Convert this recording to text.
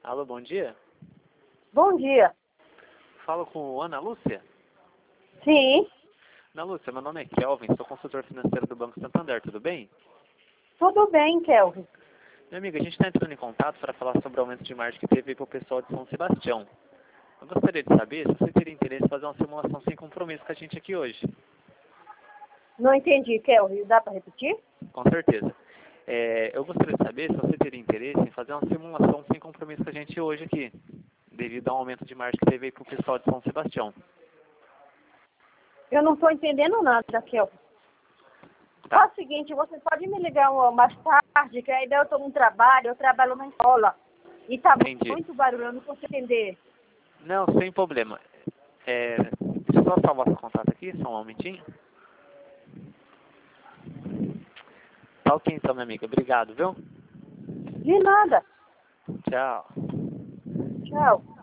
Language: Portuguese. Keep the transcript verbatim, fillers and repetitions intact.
Alô, bom dia. Bom dia. Falo com Ana Lúcia. Sim, Ana Lúcia, meu nome é Kelvin, sou consultor financeiro do Banco Santander, tudo bem? tudo bem, Kelvin. Minha amiga, a gente está entrando em contato para falar sobre o aumento de margem que teve para o pessoal de São Sebastião. Eu gostaria de saber se você teria interesse em fazer uma simulação sem compromisso com a gente aqui hoje. Não entendi, Kelvin. Dá para repetir? Com certeza. É, eu gostaria de saber se você teria interesse em fazer uma simulação sem compromisso com a gente hoje aqui, devido ao aumento de margem que teve para o pessoal de São Sebastião. Eu não estou entendendo nada, Kelvin. Tá. Faz o seguinte, você pode me ligar uma- mais tarde, que ainda eu estou no trabalho, eu trabalho na escola. E tá Entendi. muito barulho, eu não consigo entender. Não, sem problema. É, deixa eu só salvar seu contato aqui, só um momentinho. Tá ok então, minha amiga. Obrigado, viu? De nada. Tchau. Tchau.